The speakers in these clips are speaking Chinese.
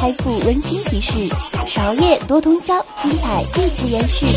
财富温馨提示：少夜多通宵，精彩一直延续。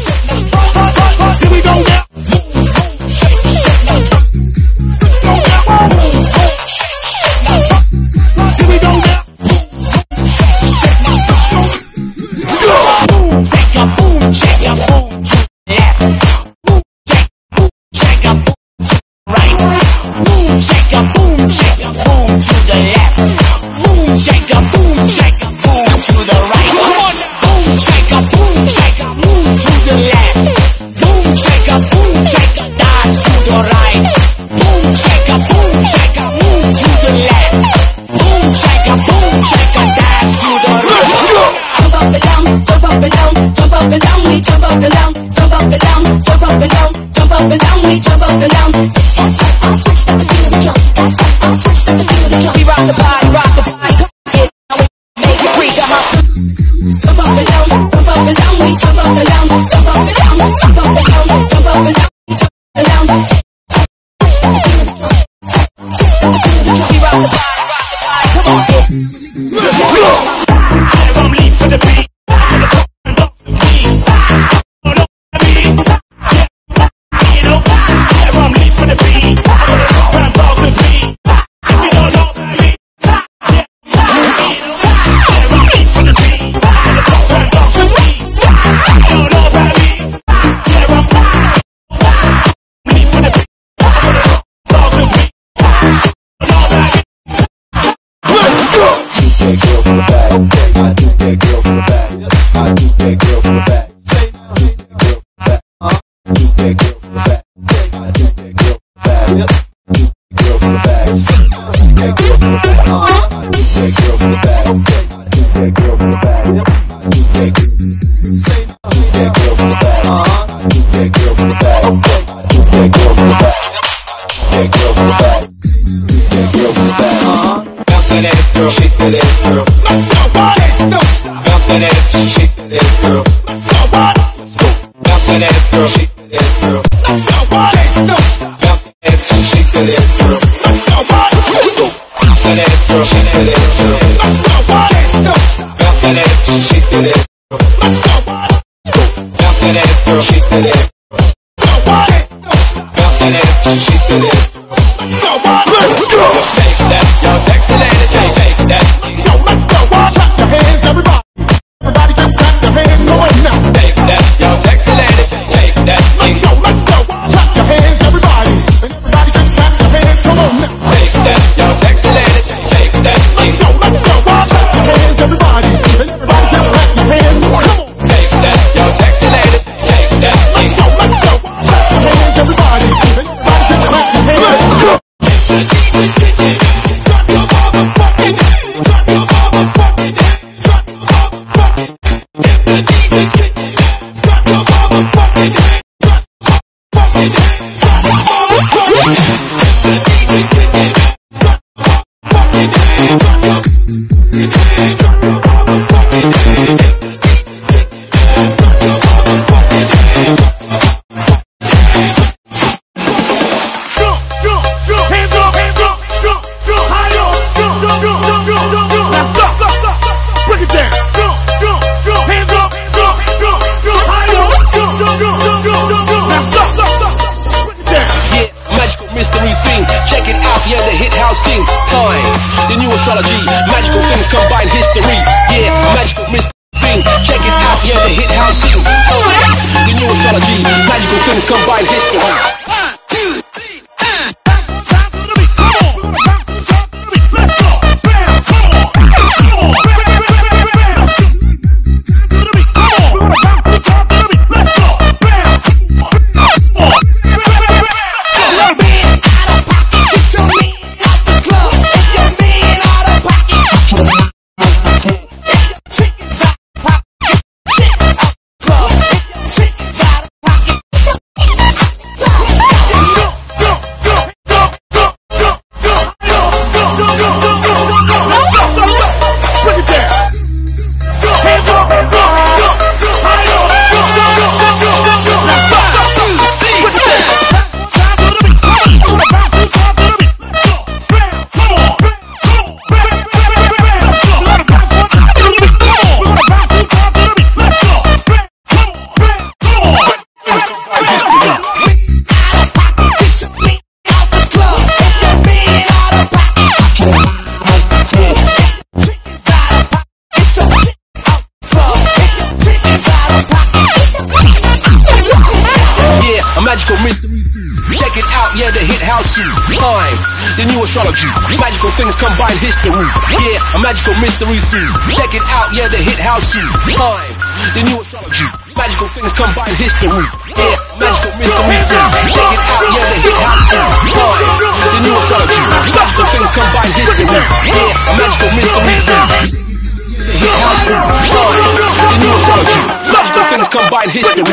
Check it out, yeah, the hit house shoe. Time, the new astrology. Magical things combine history. Yeah, a magical mystery zoo. Check it out, yeah, the hit house shoe. Time, the new astrology. Magical things combine history. Yeah, magical mystery zoo. Check it out, yeah, the hit house shoe. Time, the new astrology. Magical things combine history. Yeah, a magical mystery zoo. The hit house shoe. Time, the new astrology. Magical things combine history.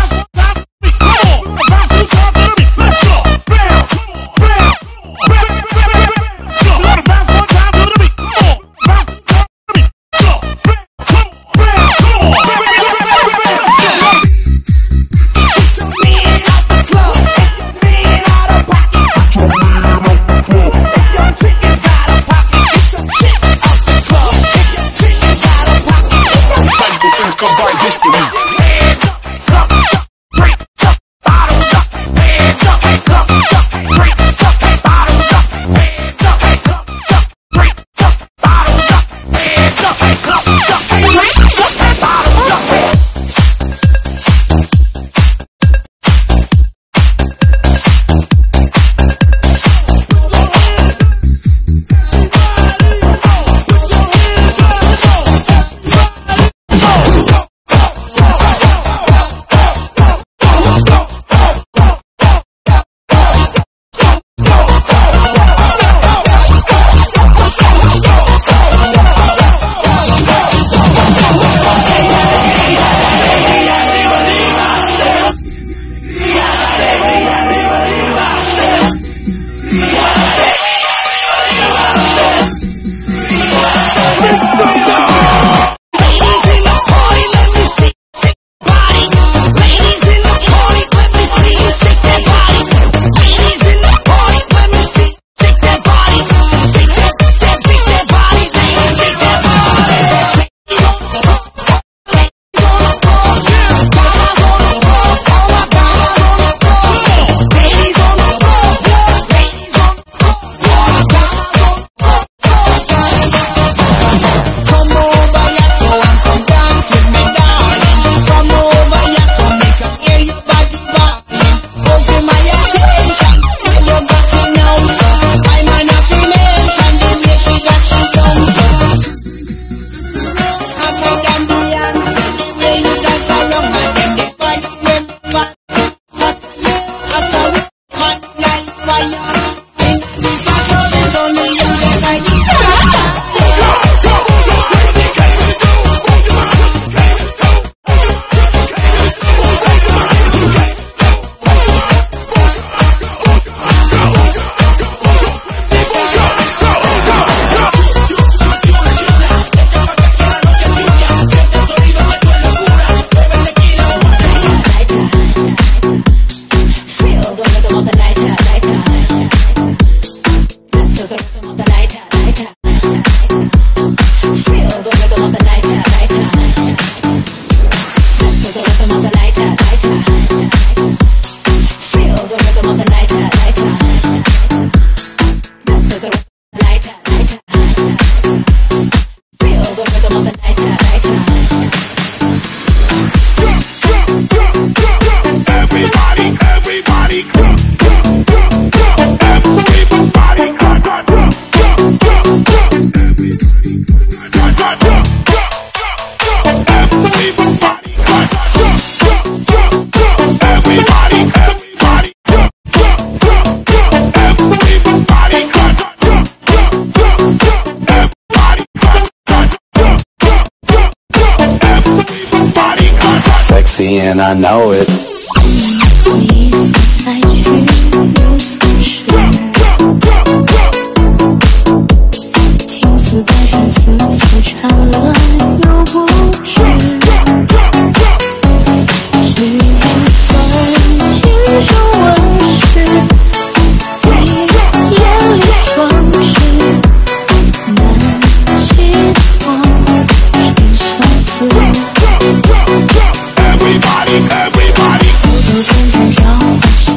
Sexy and I know it. 你所采取又所失，情丝带上丝丝缠乱又不知，只有从情中问世，你眼里双翅，难寄托谁相思。 Everybody, everybody. 兜兜转转绕。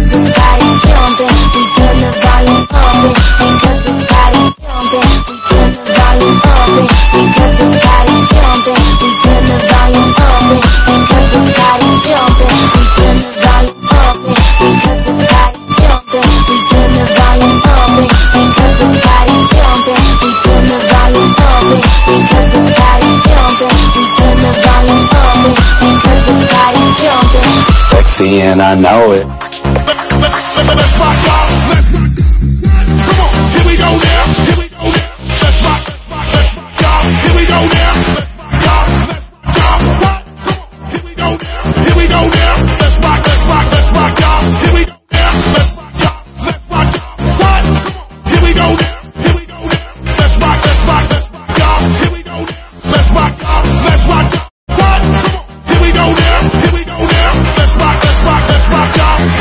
because this body's jumping. We turn the volume up it, because this body's jumping. We turn the volume up it, because this body's jumping. We turn the volume up it, because this body's jumping. We turn the volume up it, because this body's jumping. We turn the volume up it, because this body's jumping. We turn the volume up it, because this body's jumping. We turn the volume up it, because this body's jumping. Sexy and I know it. Let's rock, y'all. Let's rock. Come on, here we go now. Here we go now. Let's rock, y'all. Here we go now. Let's rock, y'all. What? Come on, here we go now. Here we go now. Let's rock, y'all. Here we go now. Let's rock, y'all. What? Come on, here we go now. Here we go now. Let's rock, y'all. Here we go now. Let's rock, y'all. What? Come on, here we go now. Here we go now. Let's rock, y'all.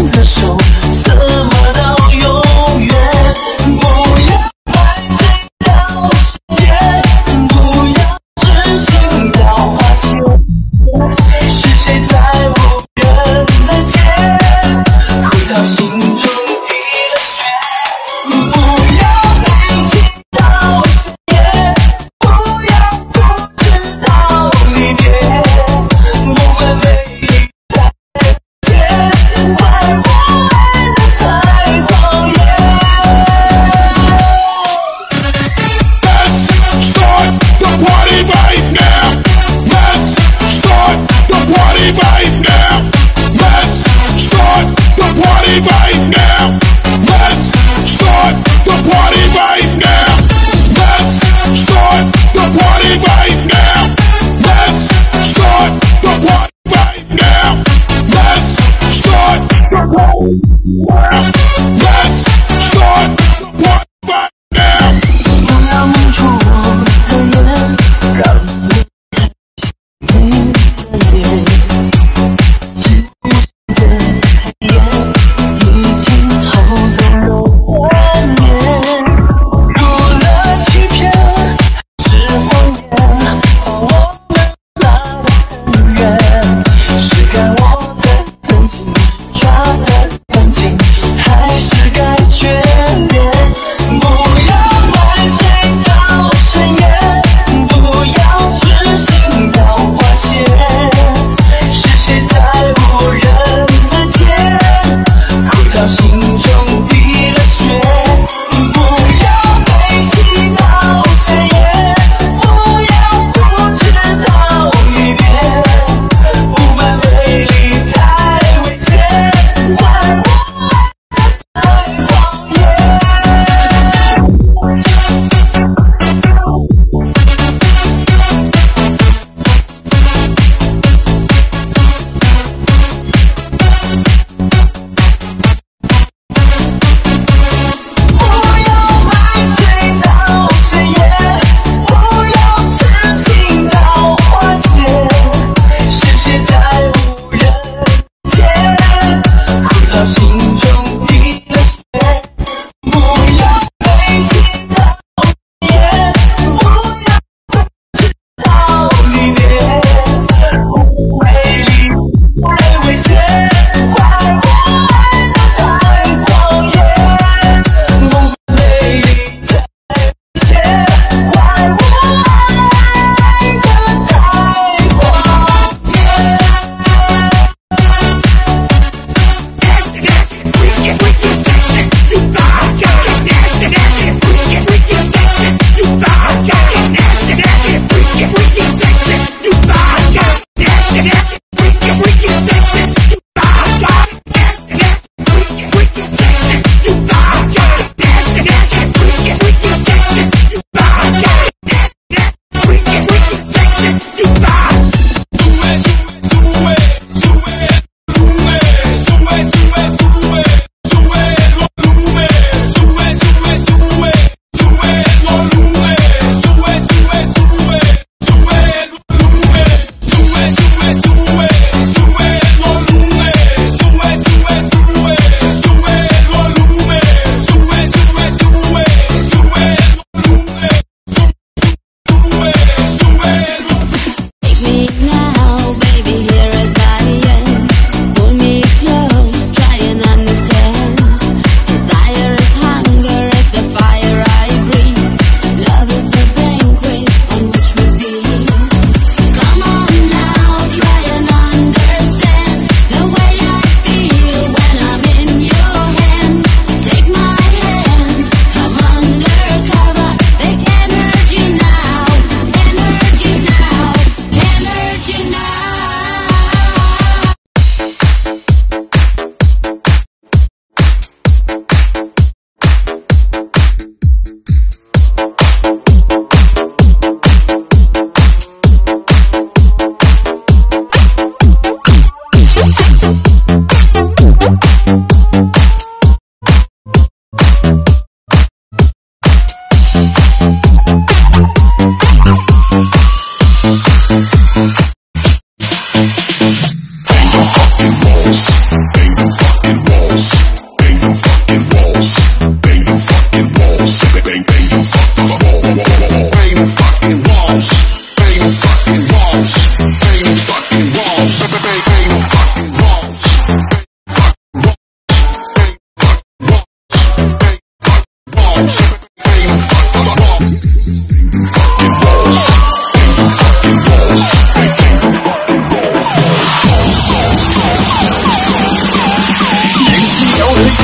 的手，怎么到永远？不要怪罪到时间，不要痴心到花谢。是谁在无人再见？哭到心中溢了血。不要悲情到深夜，不要固执到离别。不管每一再见，怪我爱得太狂野。 Let's start the party right now. Let's start the party right now. Let's start the party right now. Let's start the party right now. Let's start the party right now. Let's start the party right now. Let's start the party now. Let's start the party right now. 不要蒙住我的眼，让你看你的脸。至于现在黑夜已经透着了幻灭，除了欺骗是谎言，把我们拉得很远，是该我的更紧，抓得更紧，还是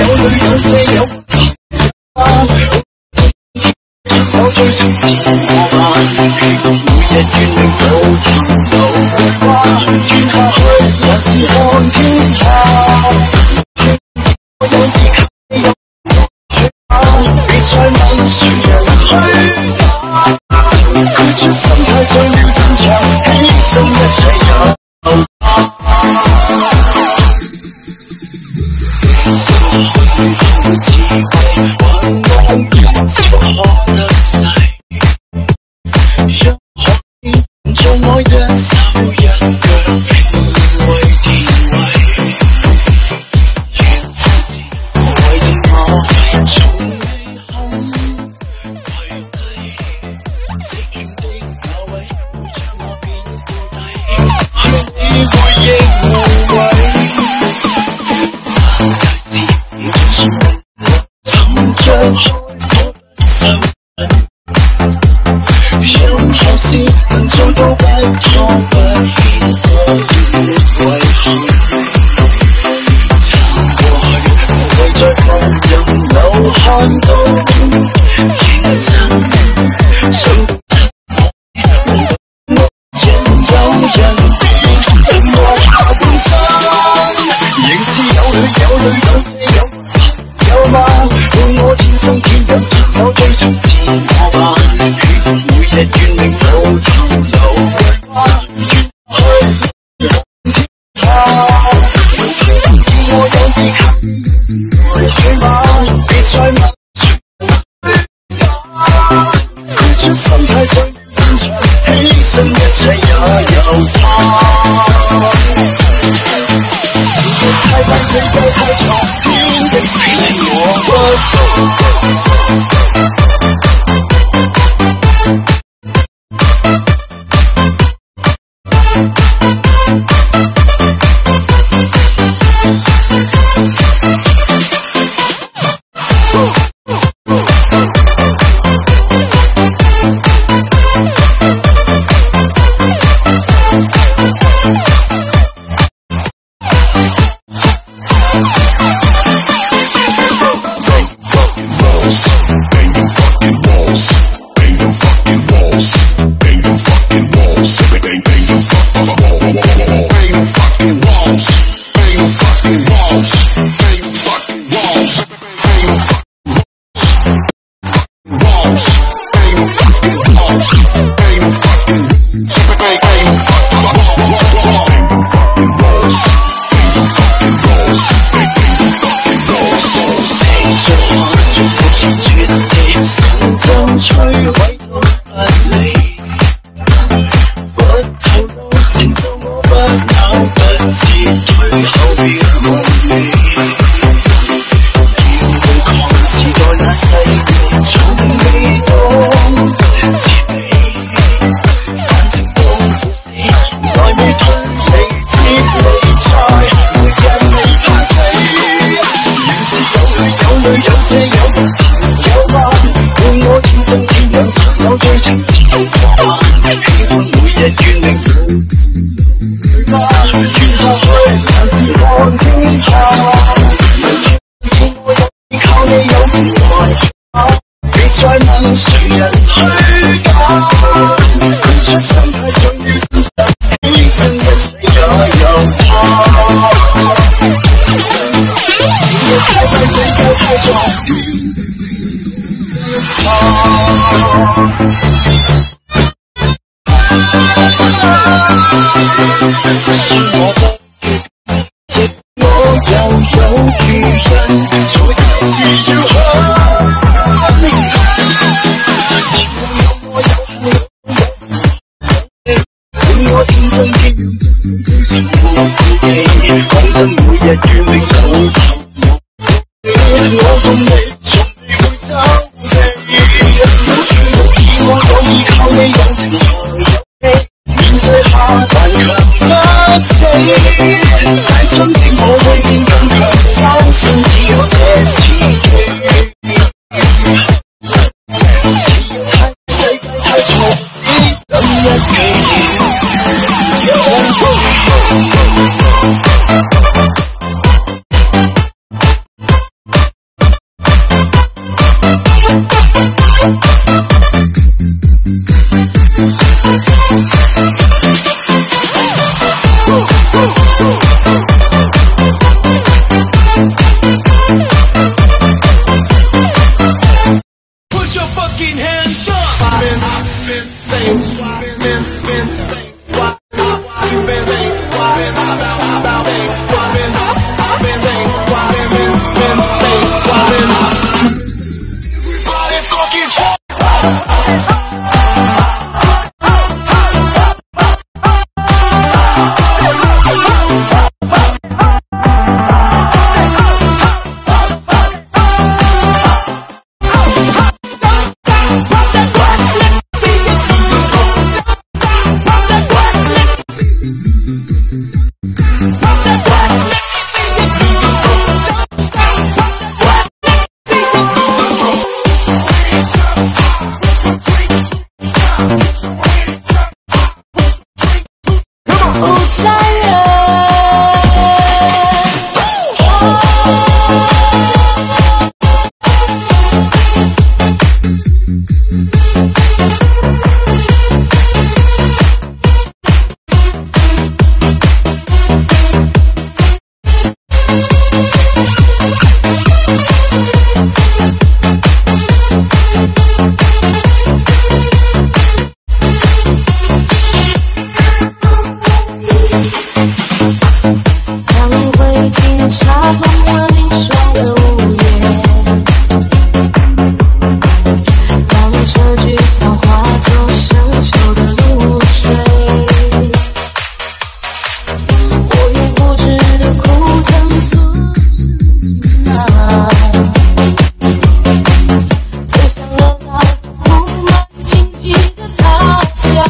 有女有這有花，走最直接我吧，每日願令到頭有花，轉下去還是看天下，我有意給有別再問誰人虛假，豁出心態上了戰場，犧牲一切有智慧還望人才可得勢，若可以做我一手一腳拼為天位，為定我從未肯跪低，寂遠的那位將我變故底，向你回憶無謂。張開我不受忍，任何事能做到不拖不欠，我願為恨。撐過去，無謂再放任流汗到認真，想人有人令我下半身，仍是有淚有嗎？伴我天生天養，走追逐自我吧。喜歡每日願令到頭有花，越去天下。見我有意給去嗎？別再問虛假，豁出心態上戰場，犧牲一切也有他。時間太快，世界太長，天的死令我不碰了冰霜的午夜，让这句草化作深秋的露水。我用固执的枯藤做情啊，走向了那布满荆棘的他乡。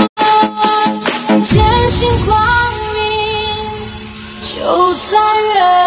就在远